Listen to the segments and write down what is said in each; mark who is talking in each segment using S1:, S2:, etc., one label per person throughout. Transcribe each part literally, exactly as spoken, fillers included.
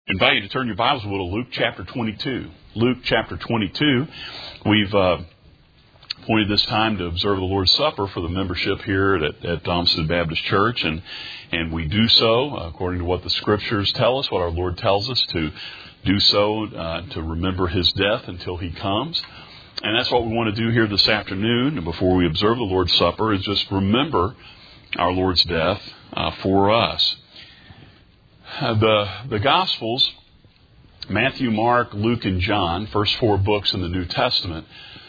S1: invite you to turn your Bibles a little to Luke chapter twenty-two. Luke chapter twenty-two. We've uh, appointed this time to observe the Lord's Supper for the membership here at, at Thomaston Baptist Church, and and we do so according to what the Scriptures tell us, what our Lord tells us to do so, uh, to remember His death until He comes. And that's what we want to do here this afternoon, and before we observe the Lord's Supper, is just remember our Lord's death uh, for us. Uh, the the Gospels, Matthew, Mark, Luke, and John, first four books in the New Testament,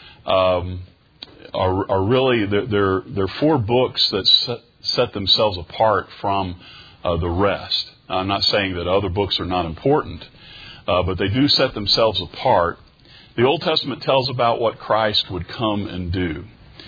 S1: um, are, are really they're, they're they're four books that set, set themselves apart from uh, the rest. I'm not saying that other books are not important, uh, but they do set themselves apart. The Old Testament tells about what Christ would come and do.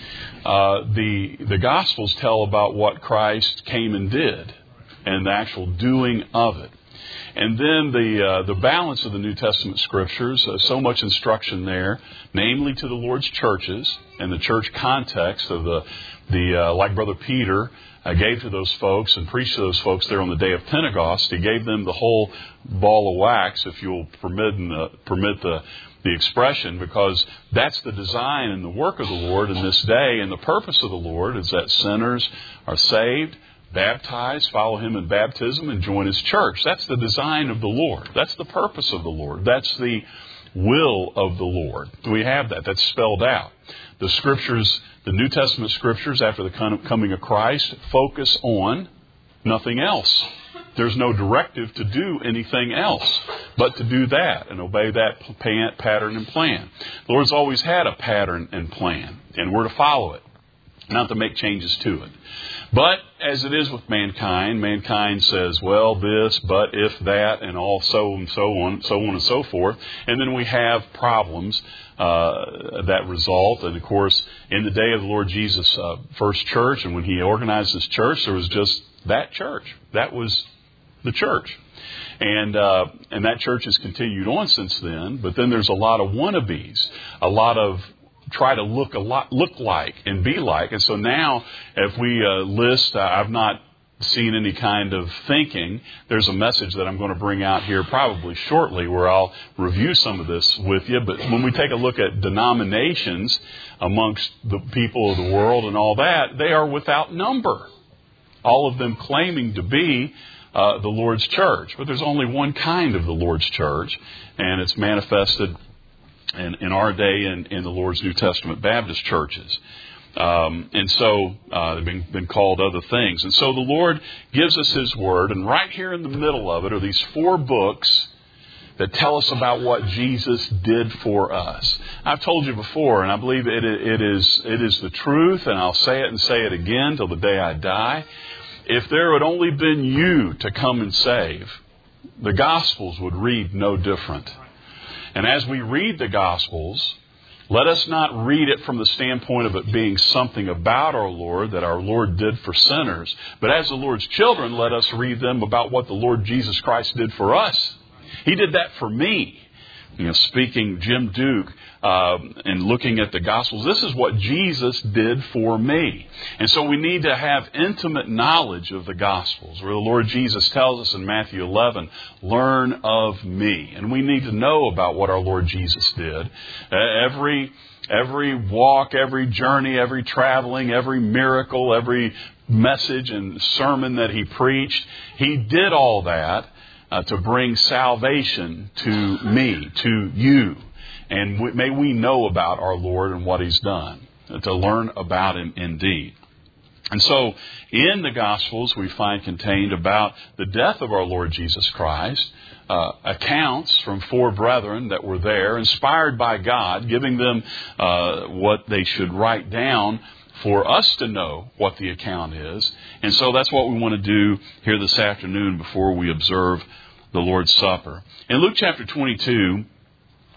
S1: Uh, the the Gospels tell about what Christ came and did, and the actual doing of it. And then the uh, the balance of the New Testament Scriptures, uh, so much instruction there, namely to the Lord's churches and the church context of the, the uh, like Brother Peter uh, gave to those folks and preached to those folks there on the day of Pentecost. He gave them the whole ball of wax, if you'll permit, uh, permit the, the expression, because that's the design and the work of the Lord in this day. And the purpose of the Lord is that sinners are saved, baptized, follow Him in baptism, and join His church. That's the design of the Lord. That's the purpose of the Lord. That's the will of the Lord. We have that. That's spelled out. The Scriptures, the New Testament Scriptures, after the coming of Christ, focus on nothing else. There's no directive to do anything else but to do that and obey that pattern and plan. The Lord's always had a pattern and plan, and we're to follow it, not to make changes to it. But as it is with mankind, mankind says, well, this, but if that, and all so and so on, so on and so forth. And then we have problems uh, that result. And of course, in the day of the Lord Jesus' uh, first church, and when He organized His church, there was just that church. That was the church. And uh, and that church has continued on since then. But then there's a lot of wannabes, a lot of try to look a lot, look like and be like. And so now, if we uh, list, uh, I've not seen any kind of thinking. There's a message that I'm going to bring out here probably shortly where I'll review some of this with you. But when we take a look at denominations amongst the people of the world and all that, they are without number. All of them claiming to be uh, the Lord's church. But there's only one kind of the Lord's church, and it's manifested In, in our day in, in the Lord's New Testament Baptist churches. Um, and so uh, they've been, been called other things. And so the Lord gives us His Word, and right here in the middle of it are these four books that tell us about what Jesus did for us. I've told you before, and I believe it, it is it is the truth, and I'll say it and say it again till the day I die. If there had only been you to come and save, the Gospels would read no different. And as we read the Gospels, let us not read it from the standpoint of it being something about our Lord that our Lord did for sinners. But as the Lord's children, let us read them about what the Lord Jesus Christ did for us. He did that for me. You know, speaking Jim Duke uh, and looking at the Gospels, this is what Jesus did for me. And so we need to have intimate knowledge of the Gospels, where the Lord Jesus tells us in Matthew eleven, learn of me. And we need to know about what our Lord Jesus did. Uh, every every walk, every journey, every traveling, every miracle, every message and sermon that He preached, He did all that Uh, to bring salvation to me, to you. And w- may we know about our Lord and what He's done, uh, to learn about Him indeed. And so in the Gospels we find contained about the death of our Lord Jesus Christ, uh, accounts from four brethren that were there, inspired by God, giving them uh, what they should write down for us to know what the account is. And so that's what we want to do here this afternoon before we observe the Lord's Supper. In Luke chapter twenty-two,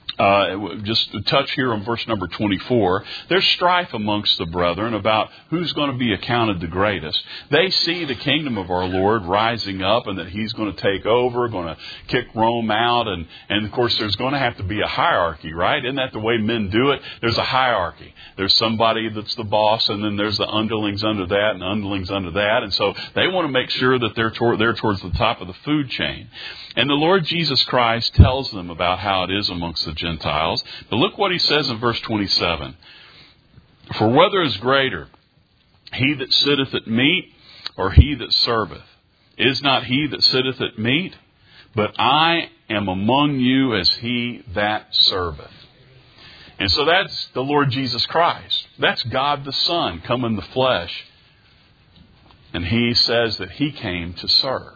S1: Uh, just to touch here on verse number twenty-four, there's strife amongst the brethren about who's going to be accounted the greatest. They see the kingdom of our Lord rising up and that He's going to take over, going to kick Rome out. And, and of course, there's going to have to be a hierarchy, right? Isn't that the way men do it? There's a hierarchy. There's somebody that's the boss, and then there's the underlings under that and underlings under that. And so they want to make sure that they're, toward, they're towards the top of the food chain. And the Lord Jesus Christ tells them about how it is amongst the Gentiles. But look what He says in verse twenty-seven. For whether is greater, he that sitteth at meat or he that serveth? Is not he that sitteth at meat? But I am among you as he that serveth. And so that's the Lord Jesus Christ. That's God the Son come in the flesh. And He says that He came to serve.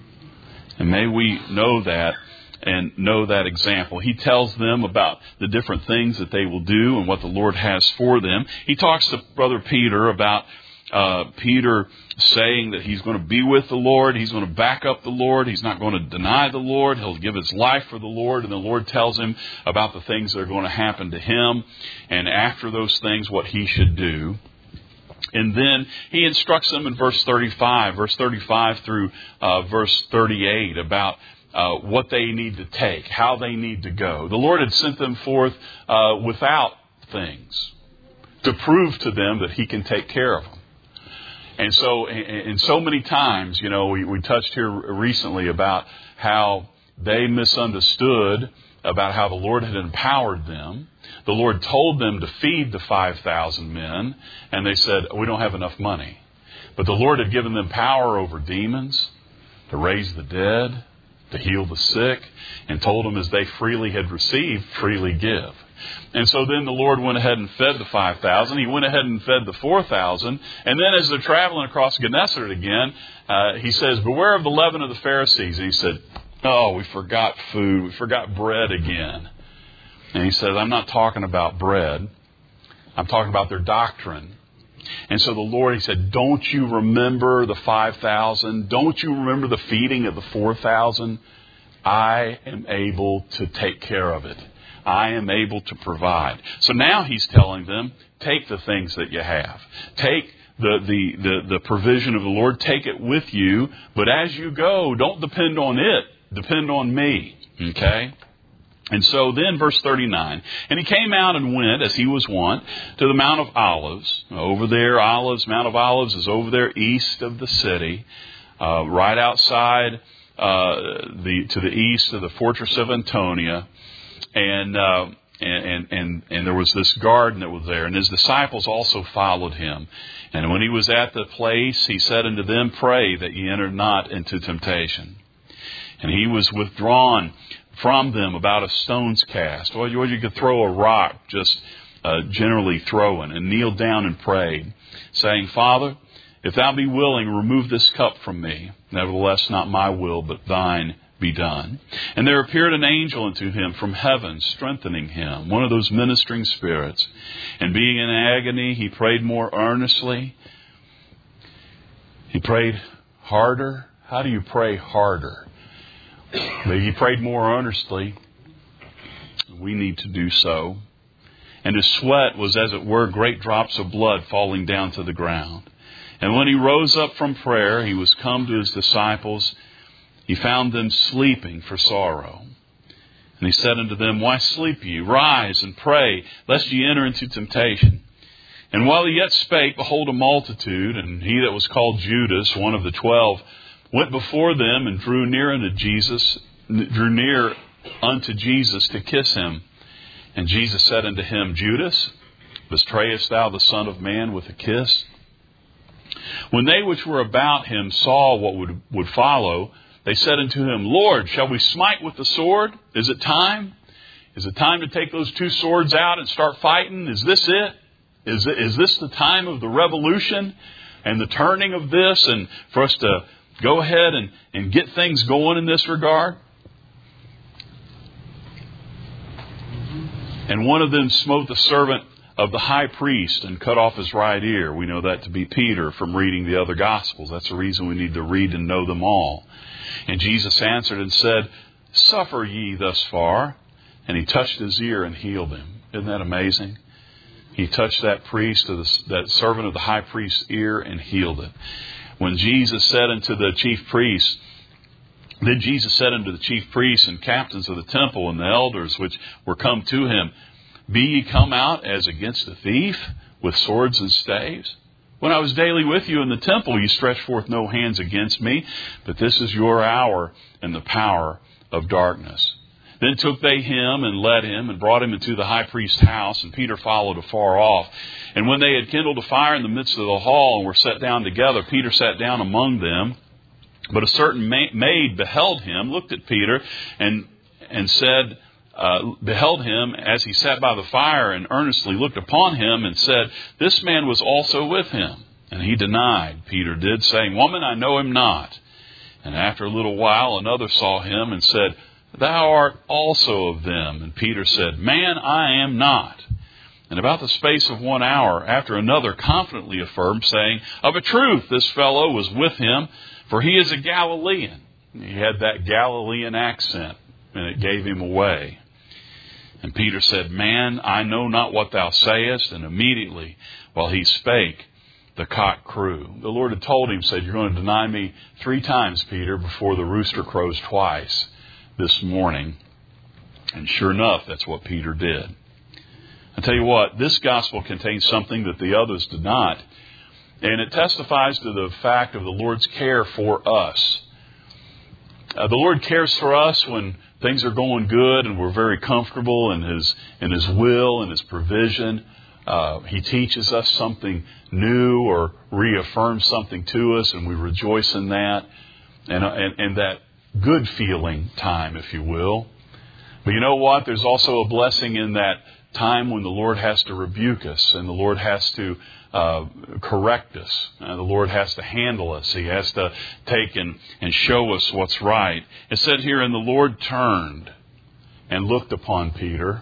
S1: And may we know that and know that example. He tells them about the different things that they will do and what the Lord has for them. He talks to Brother Peter about uh, Peter saying that he's going to be with the Lord. He's going to back up the Lord. He's not going to deny the Lord. He'll give his life for the Lord. And the Lord tells him about the things that are going to happen to him. And after those things, what he should do. And then He instructs them in verse thirty-five, verse thirty-five through uh, verse thirty-eight about uh, what they need to take, how they need to go. The Lord had sent them forth uh, without things to prove to them that He can take care of them. And so, and so many times, you know, we, we touched here recently about how they misunderstood about how the Lord had empowered them. The Lord told them to feed the five thousand men, and they said, we don't have enough money. But the Lord had given them power over demons, to raise the dead, to heal the sick, and told them as they freely had received, freely give. And so then the Lord went ahead and fed the five thousand. He went ahead and fed the four thousand. And then as they're traveling across Gennesaret again, uh, He says, beware of the leaven of the Pharisees. And He said, oh, we forgot food. We forgot bread again. And He says, I'm not talking about bread. I'm talking about their doctrine. And so the Lord, He said, don't you remember the five thousand? Don't you remember the feeding of the four thousand? I am able to take care of it. I am able to provide. So now He's telling them, take the things that you have. Take the, the, the, the provision of the Lord. Take it with you. But as you go, don't depend on it. Depend on me. Okay? And so then verse thirty-nine, and He came out and went, as He was wont, to the Mount of Olives. Over there, Olives, Mount of Olives is over there east of the city, uh, right outside uh, the to the east of the fortress of Antonia. And, uh, and, and, and, and there was this garden that was there, and His disciples also followed Him. And when He was at the place, He said unto them, pray that ye enter not into temptation. And He was withdrawn from them about a stone's cast. Or you, you could throw a rock, just uh, generally throwing, and kneeled down and prayed, saying, Father, if Thou be willing, remove this cup from me. Nevertheless, not my will, but Thine be done. And there appeared an angel unto him from heaven, strengthening him, one of those ministering spirits. And being in agony, he prayed more earnestly. He prayed harder. How do you pray harder? But he prayed more earnestly. We need to do so. And his sweat was, as it were, great drops of blood falling down to the ground. And when he rose up from prayer, he was come to his disciples. He found them sleeping for sorrow. And he said unto them, why sleep ye? Rise and pray, lest ye enter into temptation. And while he yet spake, behold, a multitude, and he that was called Judas, one of the twelve, went before them and drew near unto Jesus, drew near unto Jesus to kiss him. And Jesus said unto him, Judas, betrayest thou the Son of Man with a kiss? When they which were about him saw what would, would follow, they said unto him, Lord, shall we smite with the sword? Is it time? Is it time to take those two swords out and start fighting? Is this it? Is, it, is this the time of the revolution and the turning of this, and for us to go ahead and, and get things going in this regard? And one of them smote the servant of the high priest and cut off his right ear. We know that to be Peter from reading the other Gospels. That's the reason we need to read and know them all. And Jesus answered and said, suffer ye thus far. and he touched his ear and healed him. Isn't that amazing? He touched that priest, of the, that servant of the high priest's ear and healed it. When Jesus said unto the chief priests, Then Jesus said unto the chief priests and captains of the temple and the elders which were come to him, Be ye come out as against a thief with swords and staves? When I was daily with you in the temple, ye stretched forth no hands against me, but this is your hour and the power of darkness. Then took they him and led him and brought him into the high priest's house, and Peter followed afar off. And when they had kindled a fire in the midst of the hall and were set down together, Peter sat down among them. But a certain maid beheld him, looked at Peter, and and said, uh, beheld him as he sat by the fire, and earnestly looked upon him, and said, This man was also with him. And he denied, Peter did, saying, Woman, I know him not. And after a little while another saw him and said, Thou art also of them. And Peter said, Man, I am not. And about the space of one hour, after another confidently affirmed, saying, Of a truth, this fellow was with him, for he is a Galilean. He had that Galilean accent, and it gave him away. And Peter said, Man, I know not what thou sayest. And immediately, while he spake, the cock crew. The Lord had told him, said, You're going to deny me three times, Peter, before the rooster crows twice this morning. And sure enough, that's what Peter did. I tell you what, this gospel contains something that the others did not. And it testifies to the fact of the Lord's care for us. Uh, the Lord cares for us when things are going good and we're very comfortable in His in His will and His provision. Uh, he teaches us something new or reaffirms something to us, and we rejoice in that. And, and, and that good feeling time, if you will. But you know what? There's also a blessing in that time when the Lord has to rebuke us and the Lord has to uh, correct us. Uh, the Lord has to handle us. He has to take and, and show us what's right. It said here, and the Lord turned and looked upon Peter.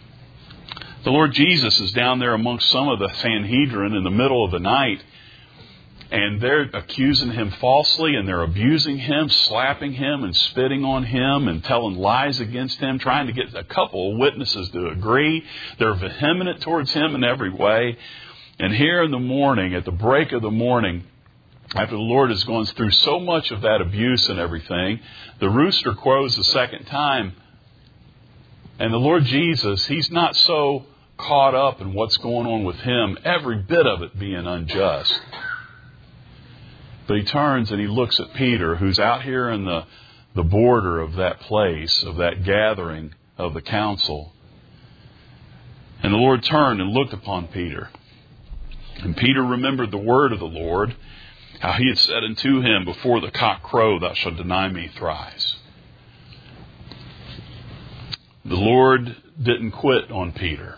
S1: The Lord Jesus is down there amongst some of the Sanhedrin in the middle of the night. And they're accusing him falsely, and they're abusing him, slapping him and spitting on him and telling lies against him, trying to get a couple of witnesses to agree. They're vehement towards him in every way. And here in the morning, at the break of the morning, after the Lord has gone through so much of that abuse and everything, the rooster crows the second time. And the Lord Jesus, He's not so caught up in what's going on with Him, every bit of it being unjust. But He turns and He looks at Peter, who's out here in the, the border of that place, of that gathering of the council. And the Lord turned and looked upon Peter. And Peter remembered the word of the Lord, how He had said unto him, Before the cock crow, thou shalt deny me thrice. The Lord didn't quit on Peter.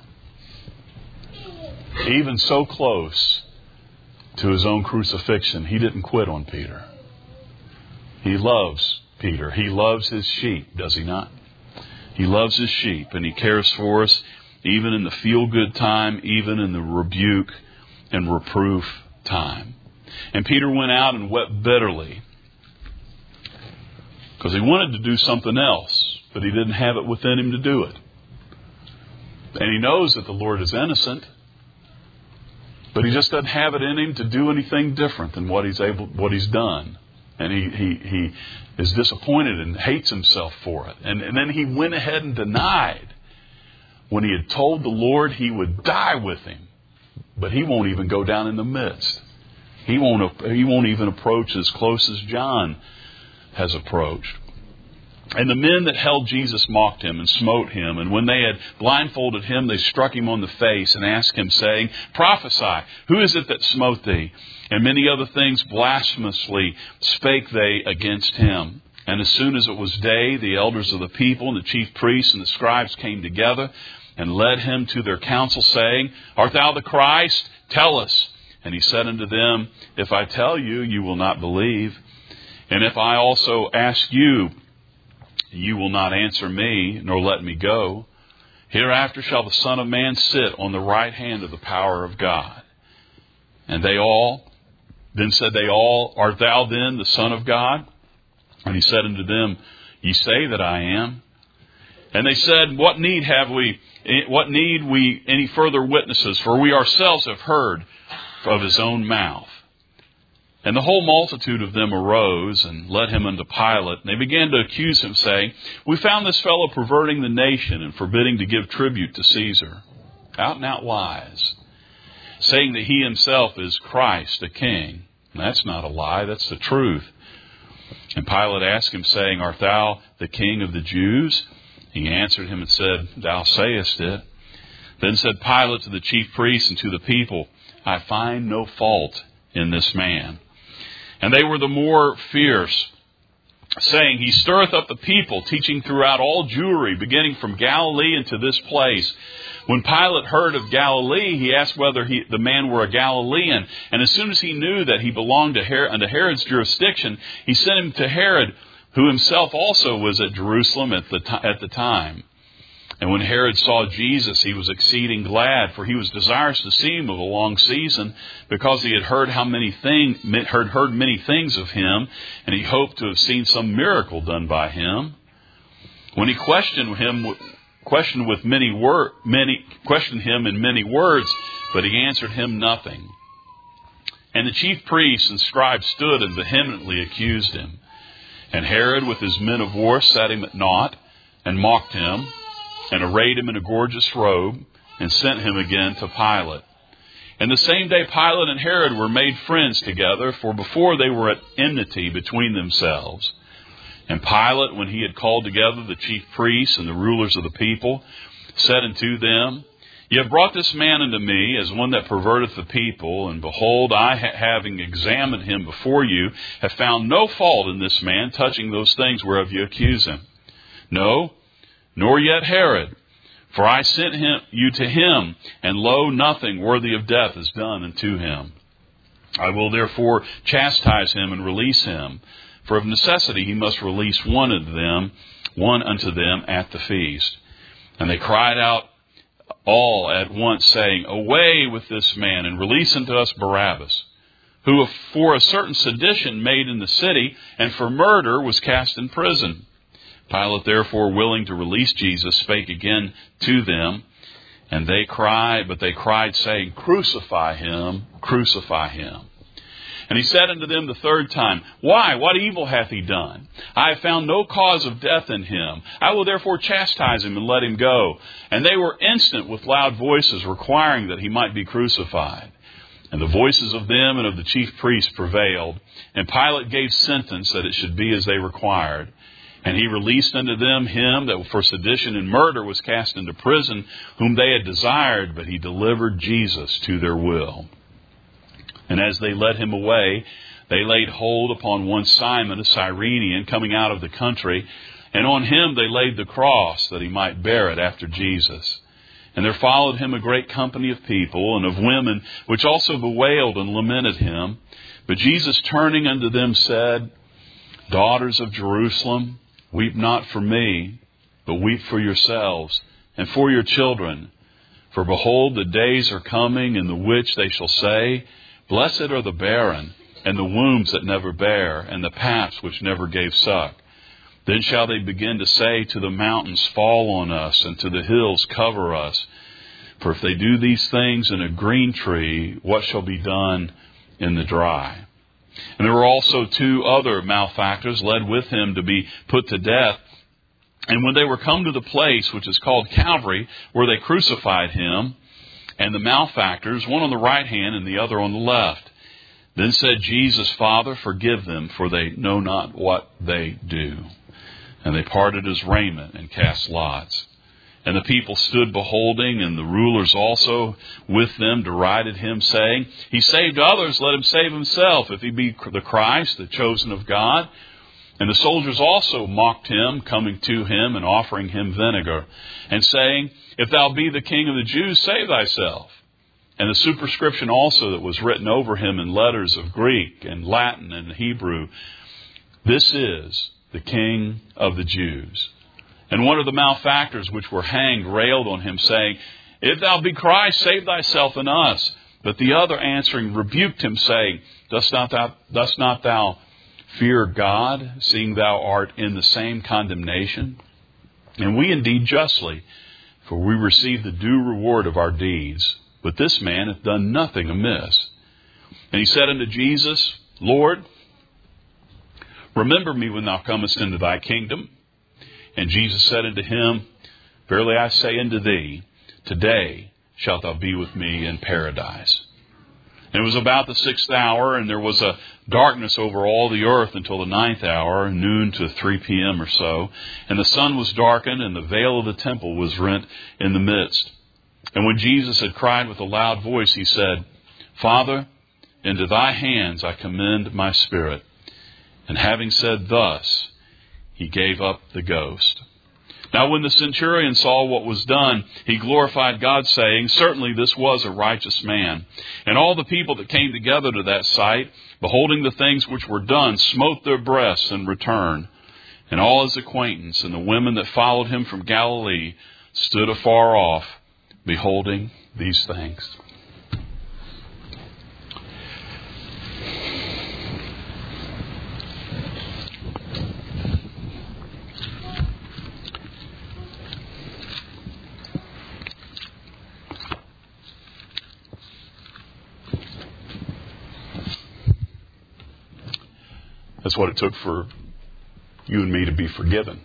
S1: Even so close to His own crucifixion, He didn't quit on Peter. He loves Peter. He loves His sheep, does He not? He loves His sheep, and He cares for us even in the feel-good time, even in the rebuke and reproof time. And Peter went out and wept bitterly because he wanted to do something else, but he didn't have it within him to do it. And he knows that the Lord is innocent, but he just doesn't have it in him to do anything different than what he's able, what he's done. And he, he, he is disappointed and hates himself for it. And, and then he went ahead and denied when he had told the Lord He would die with him. But he won't even go down in the midst. He won't, he won't even approach as close as John has approached. And the men that held Jesus mocked him and smote him. And when they had blindfolded him, they struck him on the face and asked him, saying, Prophesy, who is it that smote thee? And many other things blasphemously spake they against him. And as soon as it was day, the elders of the people and the chief priests and the scribes came together and led him to their council, saying, Art thou the Christ? Tell us. And he said unto them, If I tell you, you will not believe. And if I also ask you, you will not answer me, nor let me go. Hereafter shall the Son of Man sit on the right hand of the power of God. And they all, then said they all, Art thou then the Son of God? And he said unto them, Ye say that I am. And they said, What need have we, what need we any further witnesses? For we ourselves have heard of his own mouth. And the whole multitude of them arose and led him unto Pilate. And they began to accuse him, saying, We found this fellow perverting the nation and forbidding to give tribute to Caesar. Out and out lies, saying that he himself is Christ, a king. And that's not a lie, that's the truth. And Pilate asked him, saying, Art thou the king of the Jews? He answered him and said, Thou sayest it. Then said Pilate to the chief priests and to the people, I find no fault in this man. And they were the more fierce, saying, He stirreth up the people, teaching throughout all Jewry, beginning from Galilee into this place. When Pilate heard of Galilee, he asked whether he, the man were a Galilean. And as soon as he knew that he belonged to Herod, unto Herod's jurisdiction, he sent him to Herod, who himself also was at Jerusalem at the, t- at the time. And when Herod saw Jesus, he was exceeding glad, for he was desirous to see him of a long season, because he had heard how many thing, heard, heard many things of him, and he hoped to have seen some miracle done by him. When he questioned him, questioned with many word, many questioned him in many words, but he answered him nothing. And the chief priests and scribes stood and vehemently accused him. And Herod, with his men of war, set him at naught, and mocked him, and arrayed him in a gorgeous robe, and sent him again to Pilate. And the same day Pilate and Herod were made friends together, for before they were at enmity between themselves. And Pilate, when he had called together the chief priests and the rulers of the people, said unto them, Ye have brought this man unto me as one that perverteth the people, and behold, I, having examined him before you, have found no fault in this man touching those things whereof you accuse him. No, nor yet Herod, for I sent him, you to him, and lo, nothing worthy of death is done unto him. I will therefore chastise him and release him, for of necessity he must release one of them, one unto them at the feast. And they cried out all at once, saying, Away with this man, and release unto us Barabbas, who for a certain sedition made in the city, and for murder was cast in prison. Pilate, therefore, willing to release Jesus, spake again to them, and they cried, but they cried, saying, Crucify him, crucify him. And he said unto them the third time, Why? What evil hath he done? I have found no cause of death in him. I will therefore chastise him and let him go. And they were instant with loud voices, requiring that he might be crucified. And the voices of them and of the chief priests prevailed. And Pilate gave sentence that it should be as they required. And he released unto them him that for sedition and murder was cast into prison, whom they had desired, but he delivered Jesus to their will. And as they led him away, they laid hold upon one Simon, a Cyrenian, coming out of the country, and on him they laid the cross, that he might bear it after Jesus. And there followed him a great company of people, and of women, which also bewailed and lamented him. But Jesus, turning unto them, said, Daughters of Jerusalem, weep not for me, but weep for yourselves, and for your children. For behold, the days are coming, in the which they shall say, Blessed are the barren, and the wombs that never bear, and the paps which never gave suck. Then shall they begin to say to the mountains, Fall on us, and to the hills, Cover us. For if they do these things in a green tree, what shall be done in the dry? And there were also two other malefactors led with him to be put to death. And when they were come to the place which is called Calvary, where they crucified him, and the malefactors, one on the right hand and the other on the left. Then said Jesus, Father, forgive them, for they know not what they do. And they parted his raiment and cast lots. And the people stood beholding, and the rulers also with them derided him, saying, He saved others, let him save himself, if he be the Christ, the chosen of God. And the soldiers also mocked him, coming to him and offering him vinegar, and saying, If thou be the King of the Jews, save thyself. And the superscription also that was written over him in letters of Greek and Latin and Hebrew, This is the King of the Jews. And one of the malefactors which were hanged railed on him, saying, If thou be Christ, save thyself and us. But the other answering rebuked him, saying, Dost not thou, dost not thou fear God, seeing thou art in the same condemnation? And we indeed justly, for we receive the due reward of our deeds. But this man hath done nothing amiss. And he said unto Jesus, Lord, remember me when thou comest into thy kingdom. And Jesus said unto him, Verily I say unto thee, today shalt thou be with me in paradise. And it was about the sixth hour, and there was a darkness over all the earth until the ninth hour, noon to three p.m. or so. And the sun was darkened, and the veil of the temple was rent in the midst. And when Jesus had cried with a loud voice, he said, Father, into thy hands I commend my spirit. And having said thus, he gave up the ghost. Now when the centurion saw what was done, he glorified God, saying, Certainly this was a righteous man. And all the people that came together to that sight, beholding the things which were done, smote their breasts and returned. And all his acquaintance and the women that followed him from Galilee stood afar off, beholding these things. That's what it took for you and me to be forgiven.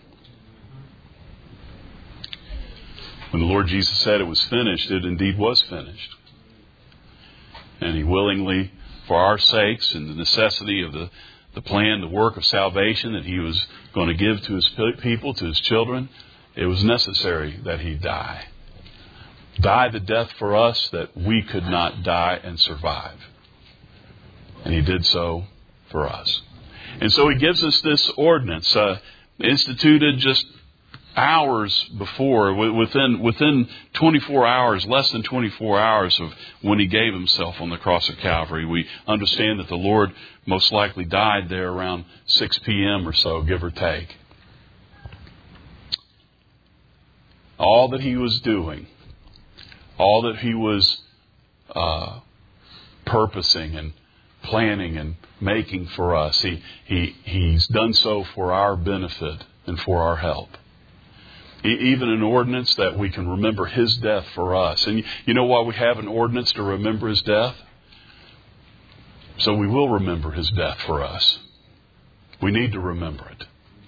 S1: When the Lord Jesus said it was finished, it indeed was finished. And He willingly, for our sakes and the necessity of the, the plan, the work of salvation that He was going to give to His people, to His children, it was necessary that He die. Die the death for us that we could not die and survive. And He did so for us. And so He gives us this ordinance, uh, instituted just hours before, within within twenty-four hours, less than twenty-four hours of when He gave Himself on the cross of Calvary. We understand that the Lord most likely died there around six p.m. or so, give or take. All that He was doing, all that He was uh, purposing and planning and making for us, he, he, He's done so for our benefit and for our help. Even an ordinance that we can remember His death for us. And you know why we have an ordinance to remember His death? So we will remember His death for us. We need to remember it.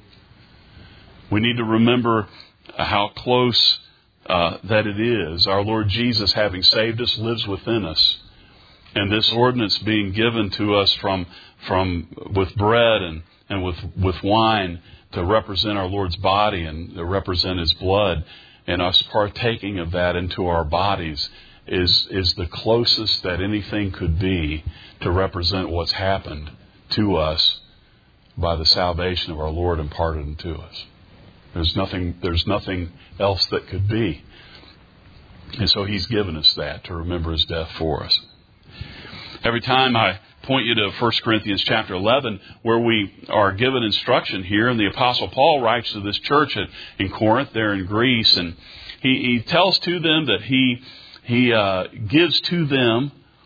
S1: We need to remember how close uh, that it is. Our Lord Jesus, having saved us, lives within us. And this ordinance being given to us from from with bread and, and with, with wine to represent our Lord's body and to represent His blood, and us partaking of that into our bodies is is the closest that anything could be to represent what's happened to us by the salvation of our Lord imparted unto us. There's nothing there's nothing else that could be. And so He's given us that to remember His death for us. Every time I point you to First Corinthians chapter eleven, where we are given instruction here, and the Apostle Paul writes to this church at, in Corinth, there in Greece, and he, he tells to them that he he uh, gives to them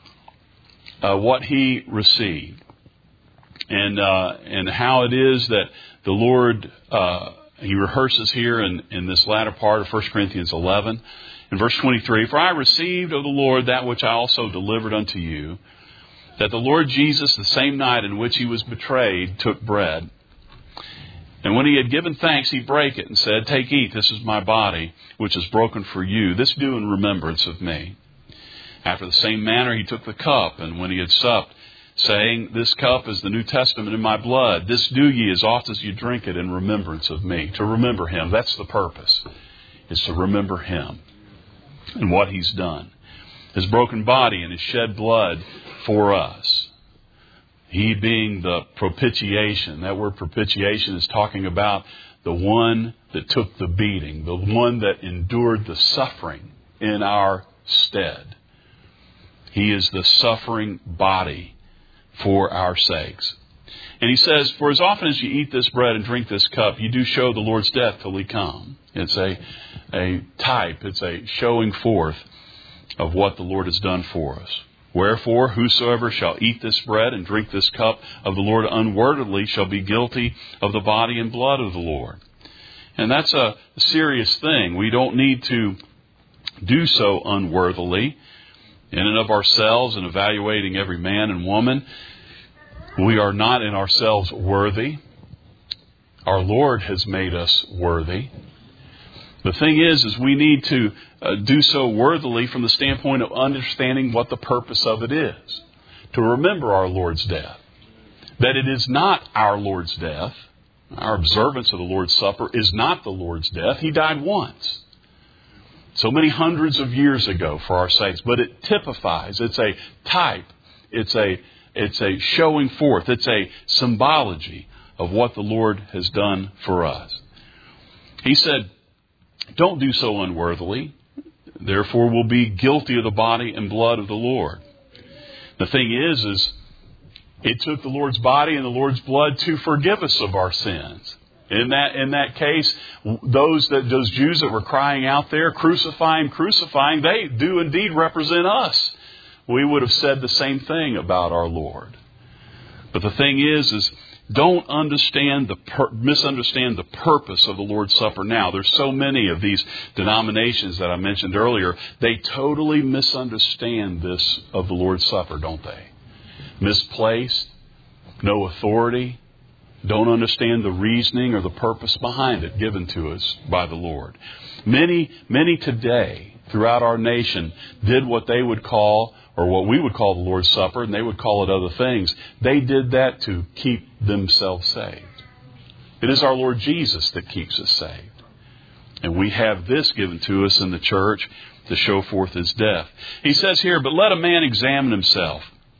S1: uh, what he received, and uh, and how it is that the Lord uh, he rehearses here in, in this latter part of First Corinthians eleven, in verse twenty-three. For I received of the Lord that which I also delivered unto you, that the Lord Jesus, the same night in which He was betrayed, took bread. And when He had given thanks, He brake it and said, Take, eat, this is my body, which is broken for you. This do in remembrance of me. After the same manner He took the cup, and when He had supped, saying, This cup is the New Testament in my blood. This do ye as oft as you drink it in remembrance of me. To remember Him, that's the purpose, is to remember Him and what He's done. His broken body and His shed blood for us. He being the propitiation. That word propitiation is talking about the one that took the beating, the one that endured the suffering in our stead. He is the suffering body for our sakes. And He says, For as often as you eat this bread and drink this cup, you do show the Lord's death till He come. It's a, a type, it's a showing forth of what the Lord has done for us. Wherefore, whosoever shall eat this bread and drink this cup of the Lord unworthily shall be guilty of the body and blood of the Lord. And that's a serious thing. We don't need to do so unworthily. In and of ourselves, and evaluating every man and woman, we are not in ourselves worthy. Our Lord has made us worthy. The thing is, is we need to uh, do so worthily from the standpoint of understanding what the purpose of it is. To remember our Lord's death. That it is not our Lord's death. Our observance of the Lord's Supper is not the Lord's death. He died once. So many hundreds of years ago for our sakes. But it typifies. It's a type. It's a, it's a showing forth. It's a symbology of what the Lord has done for us. He said, don't do so unworthily. Therefore we'll be guilty of the body and blood of the Lord. The thing is, is it took the Lord's body and the Lord's blood to forgive us of our sins. In that in that case, those that those Jews that were crying out there, crucify him, crucifying, they do indeed represent us. We would have said the same thing about our Lord. But the thing is, is don't understand the per, misunderstand the purpose of the Lord's Supper now. There's so many of these denominations that I mentioned earlier. They totally misunderstand this of the Lord's Supper, don't they? Misplaced, no authority. Don't understand the reasoning or the purpose behind it given to us by the Lord. Many, many today throughout our nation did what they would call, or what we would call the Lord's Supper, and they would call it other things. They did that to keep themselves saved. It is our Lord Jesus that keeps us saved. And we have this given to us in the church to show forth His death. He says here, but let a man examine himself.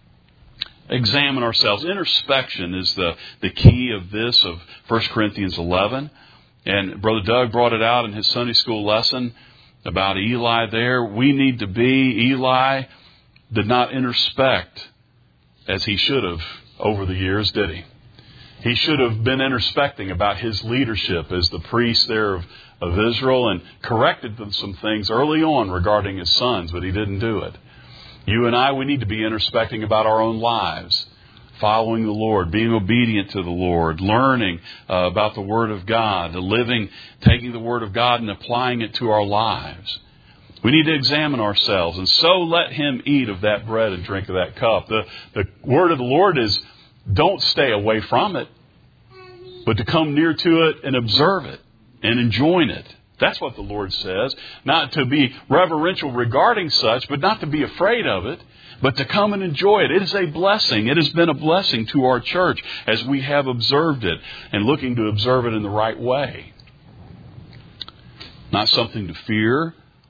S1: Examine ourselves. Introspection is the, the key of this, of First Corinthians eleven. And Brother Doug brought it out in his Sunday school lesson about Eli there. We need to be. Eli did not introspect as he should have over the years, did he? He should have been introspecting about his leadership as the priest there of, of Israel and corrected them some things early on regarding his sons, but he didn't do it. You and I, we need to be introspecting about our own lives, following the Lord, being obedient to the Lord, learning uh, about the Word of God, living, taking the Word of God and applying it to our lives. We need to examine ourselves, and so let him eat of that bread and drink of that cup. The, the Word of the Lord is, don't stay away from it, but to come near to it and observe it and enjoy it. That's what the Lord says. Not to be reverential regarding such, but not to be afraid of it, but to come and enjoy it. It is a blessing. It has been a blessing to our church as we have observed it and looking to observe it in the right way. Not something to fear,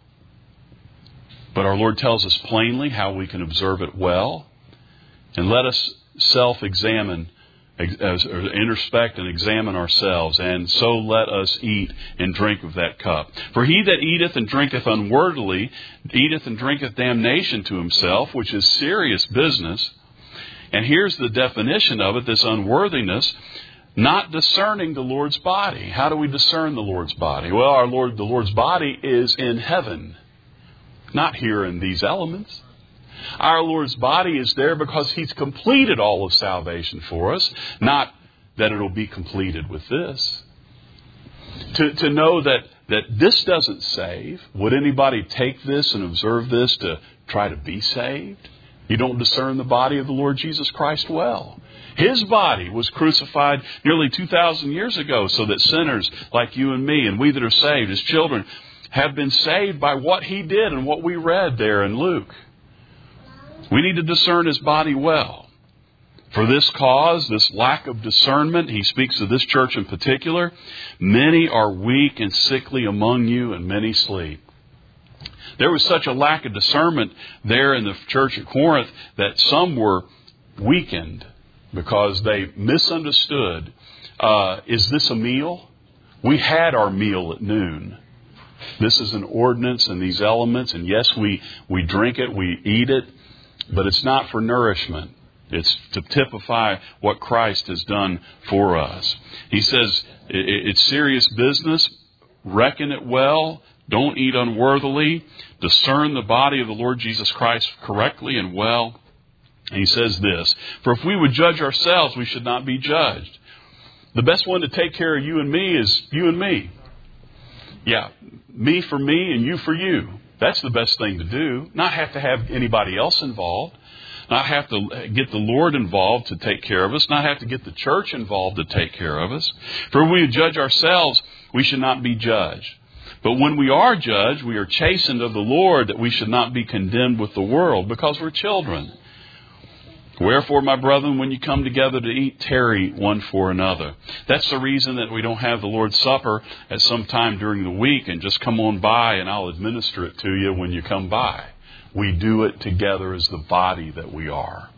S1: but our Lord tells us plainly how we can observe it well. And let us self-examine, introspect and examine ourselves, and so let us eat and drink of that cup. For he that eateth and drinketh unworthily eateth and drinketh damnation to himself, which is serious business. And here's the definition of it, this unworthiness, not discerning the Lord's body. How do we discern the Lord's body? Well, our Lord, the Lord's body is in heaven, not here in these elements. Our Lord's body is there because He's completed all of salvation for us. Not that it'll be completed with this. To, to know that, that this doesn't save. Would anybody take this and observe this to try to be saved? You don't discern the body of the Lord Jesus Christ well. His body was crucified nearly two thousand years ago so that sinners like you and me and we that are saved, His children, have been saved by what He did and what we read there in Luke. We need to discern His body well. For this cause, this lack of discernment, he speaks of this church in particular, many are weak and sickly among you, and many sleep. There was such a lack of discernment there in the church at Corinth that some were weakened because they misunderstood, uh, is this a meal? We had our meal at noon. This is an ordinance and these elements, and yes, we, we drink it, we eat it, but it's not for nourishment. It's to typify what Christ has done for us. He says it's serious business. Reckon it well. Don't eat unworthily. Discern the body of the Lord Jesus Christ correctly and well. And he says this, for if we would judge ourselves, we should not be judged. The best one to take care of you and me is you and me. Yeah, me for me and you for you. That's the best thing to do. Not have to have anybody else involved. Not have to get the Lord involved to take care of us. Not have to get the church involved to take care of us. For if we judge ourselves, we should not be judged. But when we are judged, we are chastened of the Lord, that we should not be condemned with the world, because we're children. Wherefore, my brethren, when you come together to eat, tarry one for another. That's the reason that we don't have the Lord's Supper at some time during the week and just come on by and I'll administer it to you when you come by. We do it together as the body that we are.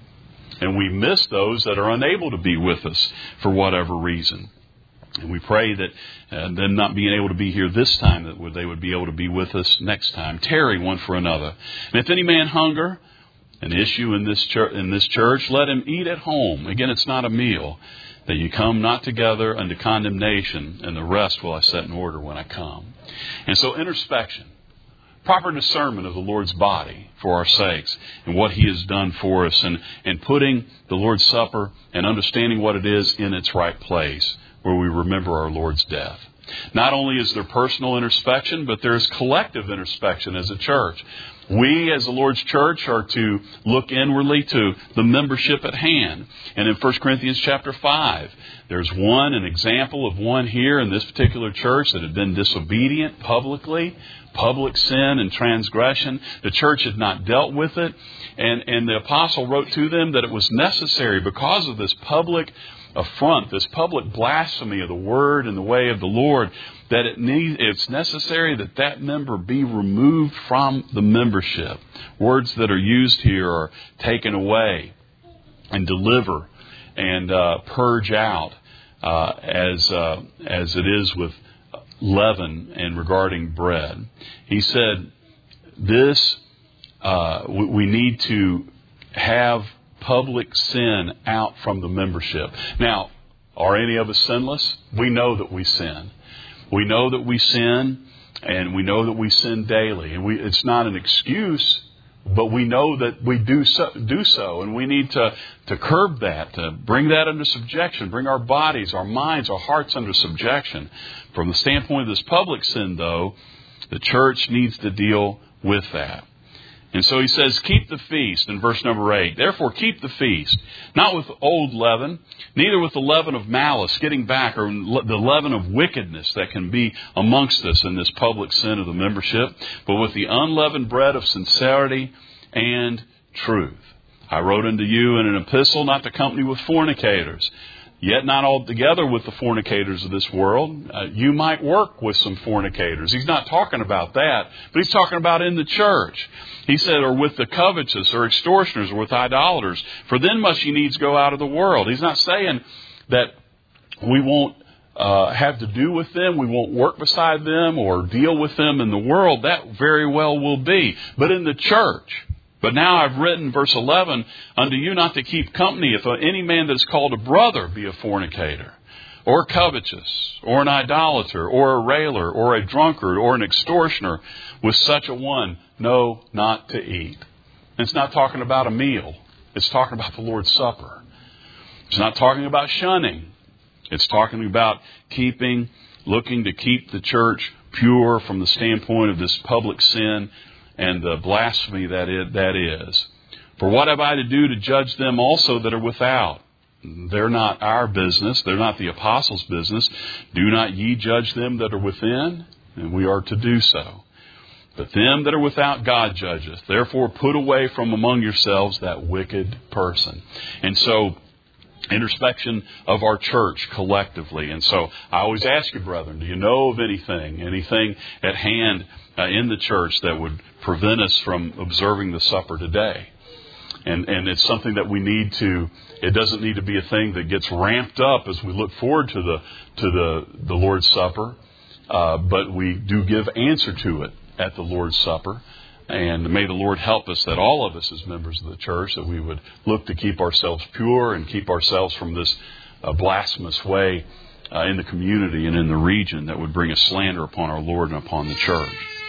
S1: And we miss those that are unable to be with us for whatever reason. And we pray that uh, them not being able to be here this time, that they would be able to be with us next time. Tarry one for another. And if any man hunger, an issue in this church, in this church, let him eat at home. Again, it's not a meal. That you come not together unto condemnation, and the rest will I set in order when I come. And so introspection, proper discernment of the Lord's body for our sakes and what He has done for us, and, and putting the Lord's Supper and understanding what it is in its right place, where we remember our Lord's death. Not only is there personal introspection, but there is collective introspection as a church. We, as the Lord's church, are to look inwardly to the membership at hand. And in First Corinthians chapter five, there's one, an example of one here in this particular church that had been disobedient publicly, public sin and transgression. The church had not dealt with it. And, and the apostle wrote to them that it was necessary, because of this public affront, this public blasphemy of the word and the way of the Lord, that it needs, it's necessary that that member be removed from the membership. Words that are used here are taken away and deliver and uh, purge out, uh, as uh, as it is with leaven and regarding bread. He said this, uh, we, we need to have public sin out from the membership. Now, are any of us sinless? We know that we sin. We know that we sin, and we know that we sin daily. And we, it's not an excuse, but we know that we do so, do so. And we need to, to curb that, to bring that under subjection, bring our bodies, our minds, our hearts under subjection. From the standpoint of this public sin, though, the church needs to deal with that. And so he says, keep the feast in verse number eight. Therefore, keep the feast, not with old leaven, neither with the leaven of malice, getting back, or the leaven of wickedness that can be amongst us in this public sin of the membership, but with the unleavened bread of sincerity and truth. I wrote unto you in an epistle not to company with fornicators, yet not altogether with the fornicators of this world. Uh, you might work with some fornicators. He's not talking about that, but he's talking about in the church. He said, or with the covetous, or extortioners, or with idolaters, for then must ye needs go out of the world. He's not saying that we won't uh, have to do with them, we won't work beside them, or deal with them in the world. That very well will be. But in the church, but now I've written, verse eleven, unto you not to keep company if any man that is called a brother be a fornicator, or covetous, or an idolater, or a railer, or a drunkard, or an extortioner. With such a one, no, not to eat. And it's not talking about a meal. It's talking about the Lord's Supper. It's not talking about shunning. It's talking about keeping, looking to keep the church pure from the standpoint of this public sin and the blasphemy that it, that is. For what have I to do to judge them also that are without? They're not our business. They're not the apostles' business. Do not ye judge them that are within? And we are to do so. But them that are without God judgeth. Therefore put away from among yourselves that wicked person. And so, introspection of our church collectively. And so I always ask you, brethren, do you know of anything, anything at hand uh, in the church that would prevent us from observing the supper today? And and it's something that we need to, it doesn't need to be a thing that gets ramped up as we look forward to the to the, the Lord's Supper, uh, but we do give answer to it at the Lord's Supper. And may the Lord help us that all of us as members of the church, that we would look to keep ourselves pure and keep ourselves from this uh, blasphemous way uh, in the community and in the region that would bring a slander upon our Lord and upon the church.